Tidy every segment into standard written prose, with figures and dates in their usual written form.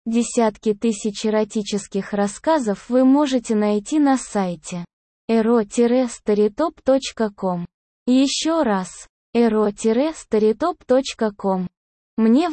Десятки тысяч эротических рассказов вы можете найти на сайте ero-storytop.com. Еще раз, ero-storytop.com. Мне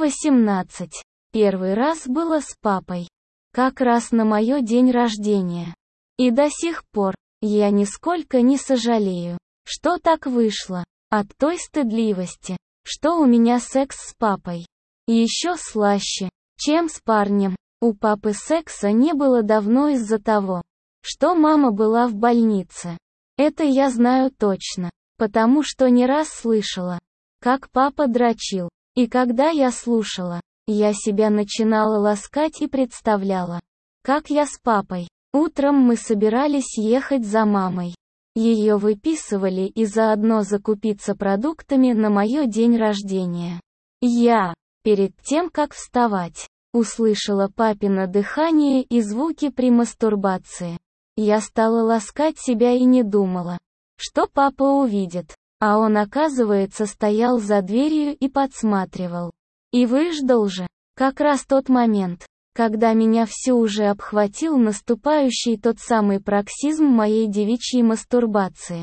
18. Первый раз было с папой. Как раз на мое день рождения. И до сих пор, я нисколько не сожалею, что так вышло, от той стыдливости, что у меня секс с папой. Еще слаще, чем с парнем. У папы секса не было давно из-за того, что мама была в больнице. Это я знаю точно, потому что не раз слышала, как папа дрочил. И когда я слушала, я себя начинала ласкать и представляла, как я с папой. Утром мы собирались ехать за мамой. Ее выписывали и заодно закупиться продуктами на мое день рождения. Я, перед тем как вставать, услышала папино дыхание и звуки при мастурбации. Я стала ласкать себя и не думала, что папа увидит, а он, оказывается, стоял за дверью и подсматривал. И выждал же, как раз тот момент, когда меня всю уже обхватил наступающий тот самый пароксизм моей девичьей мастурбации.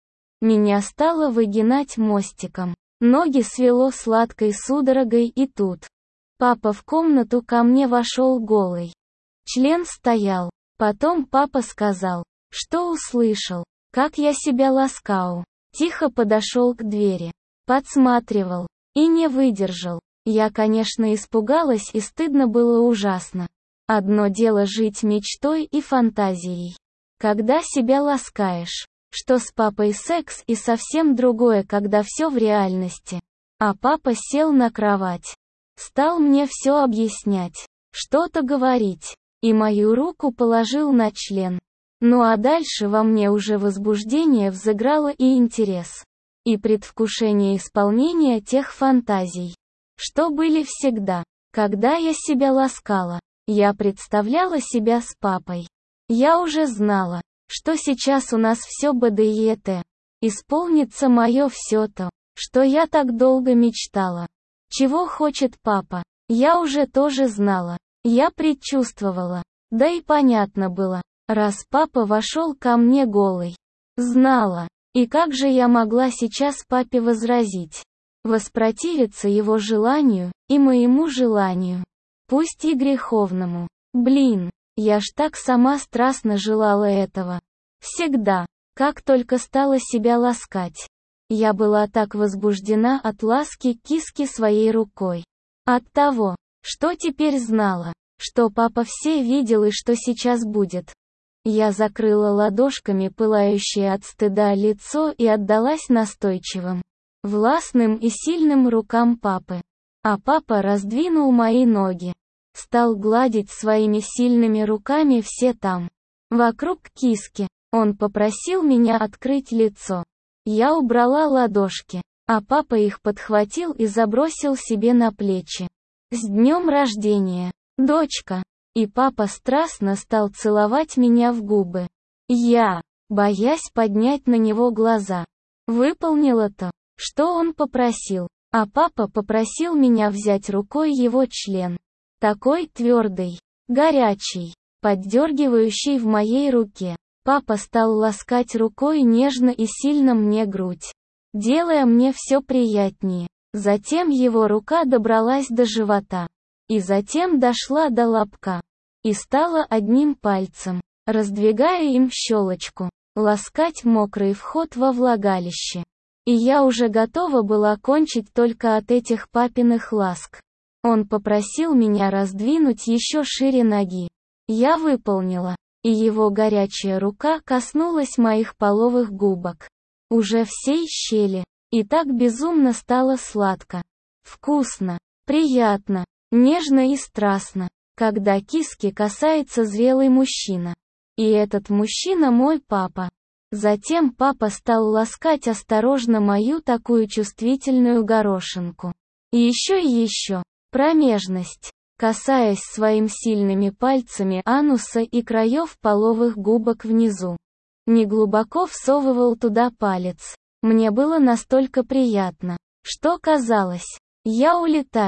Меня стало выгинать мостиком, ноги свело сладкой судорогой, и тут папа в комнату ко мне вошел голый. Член стоял. Потом папа сказал, что услышал, как я себя ласкаю. Тихо подошел к двери, подсматривал, и не выдержал. Я, конечно, испугалась, и стыдно было ужасно. Одно дело жить мечтой и фантазией, когда себя ласкаешь, что с папой секс, и совсем другое, когда все в реальности. А папа сел на кровать, стал мне все объяснять, что-то говорить, и мою руку положил на член. Ну а дальше во мне уже возбуждение взыграло, и интерес, и предвкушение исполнения тех фантазий, что были всегда, когда я себя ласкала. Я представляла себя с папой. Я уже знала, что сейчас у нас все БДЕТ. Исполнится мое все то, что я так долго мечтала. Чего хочет папа, я уже тоже знала. Я предчувствовала, да и понятно было, раз папа вошел ко мне голый. Знала, и как же я могла сейчас папе возразить? Воспротивиться его желанию, и моему желанию. Пусть и греховному. Блин, я ж так сама страстно желала этого. Всегда, как только стала себя ласкать. Я была так возбуждена от ласки киски своей рукой. От того, что теперь знала, что папа все видел и что сейчас будет. Я закрыла ладошками пылающее от стыда лицо и отдалась настойчивым, властным и сильным рукам папы. А папа раздвинул мои ноги, стал гладить своими сильными руками все там, вокруг киски. Он попросил меня открыть лицо. Я убрала ладошки, а папа их подхватил и забросил себе на плечи. «С днем рождения, дочка!» И папа страстно стал целовать меня в губы. Я, боясь поднять на него глаза, выполнила то, что он попросил, а папа попросил меня взять рукой его член. Такой твердый, горячий, поддергивающий в моей руке. Папа стал ласкать рукой нежно и сильно мне грудь, делая мне все приятнее. Затем его рука добралась до живота. И затем дошла до лобка. И стала одним пальцем, раздвигая им щелочку, ласкать мокрый вход во влагалище. И я уже готова была кончить только от этих папиных ласк. Он попросил меня раздвинуть еще шире ноги. Я выполнила, и его горячая рука коснулась моих половых губок. Уже всей щели. И так безумно стало сладко, вкусно, приятно, нежно и страстно, когда киски касается зрелый мужчина. И этот мужчина мой папа. Затем папа стал ласкать осторожно мою такую чувствительную горошинку. И еще, промежность, касаясь своим сильными пальцами ануса и краев половых губок внизу. Неглубоко всовывал туда палец. Мне было настолько приятно, что казалось, я улетаю.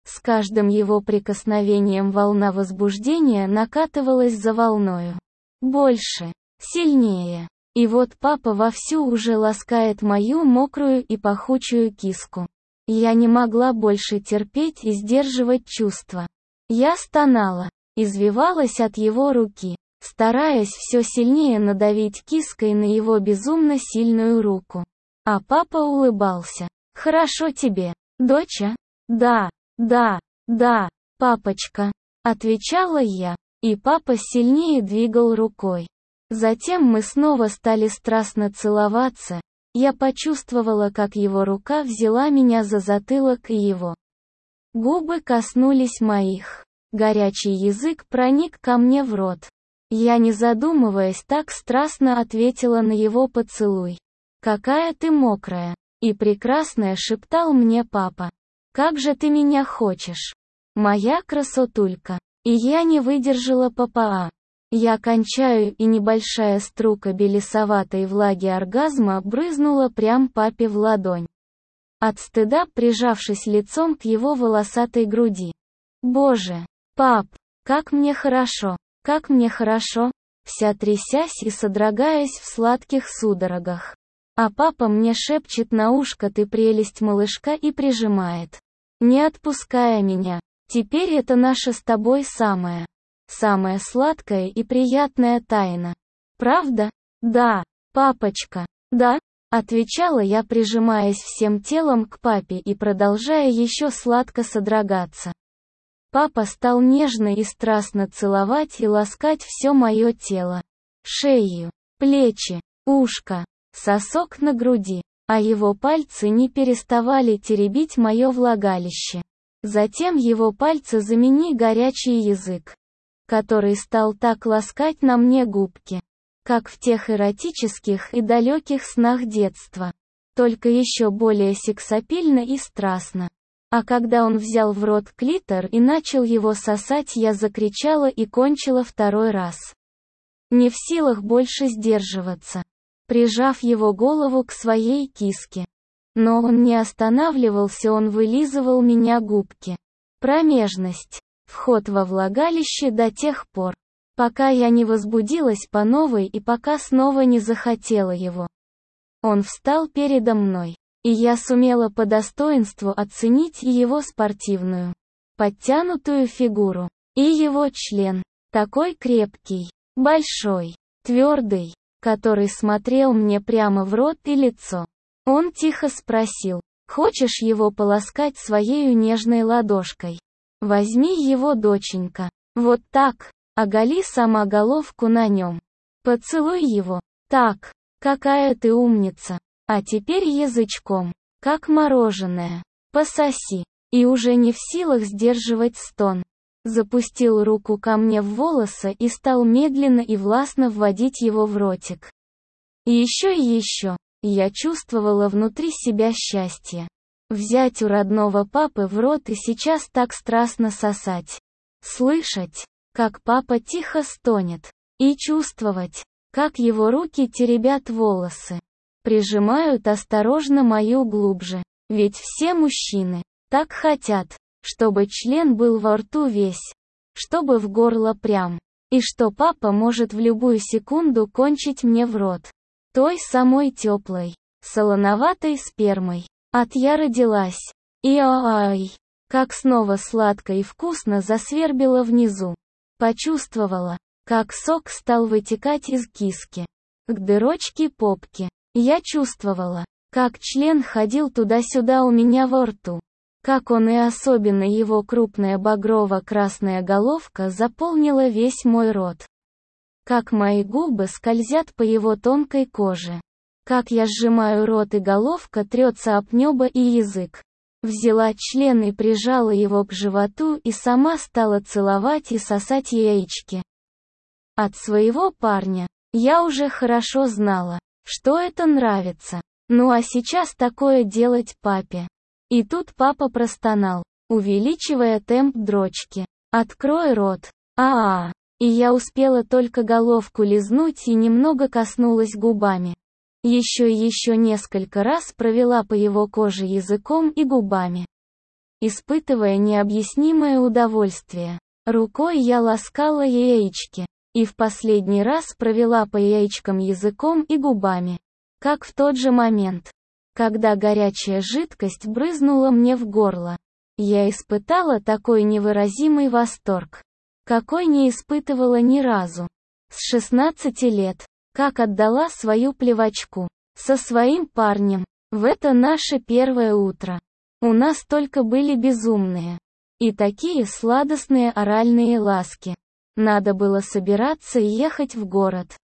С каждым его прикосновением волна возбуждения накатывалась за волною. Больше, сильнее. И вот папа вовсю уже ласкает мою мокрую и пахучую киску. Я не могла больше терпеть и сдерживать чувства. Я стонала, извивалась от его руки, стараясь все сильнее надавить киской на его безумно сильную руку. А папа улыбался. «Хорошо тебе, доча?» «Да, да, да, папочка», — отвечала я, и папа сильнее двигал рукой. Затем мы снова стали страстно целоваться. Я почувствовала, как его рука взяла меня за затылок и его губы коснулись моих. Горячий язык проник ко мне в рот. Я, не задумываясь, так страстно ответила на его поцелуй. «Какая ты мокрая и прекрасная», — шептал мне папа. «Как же ты меня хочешь, моя красотулька». И я не выдержала папа. Я кончаю, и небольшая струйка белесоватой влаги оргазма брызнула прям папе в ладонь. От стыда прижавшись лицом к его волосатой груди. «Боже, пап, как мне хорошо, как мне хорошо», вся трясясь и содрогаясь в сладких судорогах. А папа мне шепчет на ушко: «Ты прелесть, малышка», и прижимает, не отпуская меня. «Теперь это наша с тобой самая сладкая и приятная тайна. Правда?» «Да, папочка, да», — отвечала я, прижимаясь всем телом к папе и продолжая еще сладко содрогаться. Папа стал нежно и страстно целовать и ласкать все мое тело. Шею, плечи, ушко, сосок на груди, а его пальцы не переставали теребить мое влагалище. Затем его пальцы заменили горячий язык, который стал так ласкать на мне губки, как в тех эротических и далеких снах детства, только еще более сексапильно и страстно. А когда он взял в рот клитор и начал его сосать, я закричала и кончила второй раз. Не в силах больше сдерживаться, прижав его голову к своей киске. Но он не останавливался, он вылизывал меня губки, промежность, вход во влагалище до тех пор, пока я не возбудилась по новой и пока снова не захотела его. Он встал передо мной, и я сумела по достоинству оценить и его спортивную, подтянутую фигуру, и его член, такой крепкий, большой, твердый, который смотрел мне прямо в рот и лицо. Он тихо спросил: «Хочешь его поласкать своею нежной ладошкой? Возьми его, доченька, вот так, оголи сама головку на нем. Поцелуй его, так, какая ты умница. А теперь язычком, как мороженое, пососи». И уже не в силах сдерживать стон, запустил руку ко мне в волосы и стал медленно и властно вводить его в ротик. И еще. Я чувствовала внутри себя счастье. Взять у родного папы в рот и сейчас так страстно сосать. Слышать, как папа тихо стонет. И чувствовать, как его руки теребят волосы. Прижимают осторожно мою глубже. Ведь все мужчины так хотят, чтобы член был во рту весь. Чтобы в горло прям. И что папа может в любую секунду кончить мне в рот. Той самой теплой, солоноватой спермой. От я родилась. И ай, как снова сладко и вкусно засвербило внизу. Почувствовала, как сок стал вытекать из киски к дырочке попки. Я чувствовала, как член ходил туда-сюда у меня во рту. Как он и особенно его крупная багрово-красная головка заполнила весь мой рот. Как мои губы скользят по его тонкой коже. Как я сжимаю рот и головка трется об небо и язык. Взяла член и прижала его к животу и сама стала целовать и сосать яички. От своего парня я уже хорошо знала, что это нравится. Ну а сейчас такое делать папе. И тут папа простонал, увеличивая темп дрочки. «Открой рот. А-а-а». И я успела только головку лизнуть и немного коснулась губами. Еще несколько раз провела по его коже языком и губами. испытывая необъяснимое удовольствие. Рукой я ласкала яички, и в последний раз провела по яичкам языком и губами. Как в тот же момент, когда горячая жидкость брызнула мне в горло. Я испытала такой невыразимый восторг, какой не испытывала ни разу. С 16 лет, как отдала свою плевочку, со своим парнем, в это наше первое утро. У нас только были безумные и такие сладостные оральные ласки. Надо было собираться и ехать в город.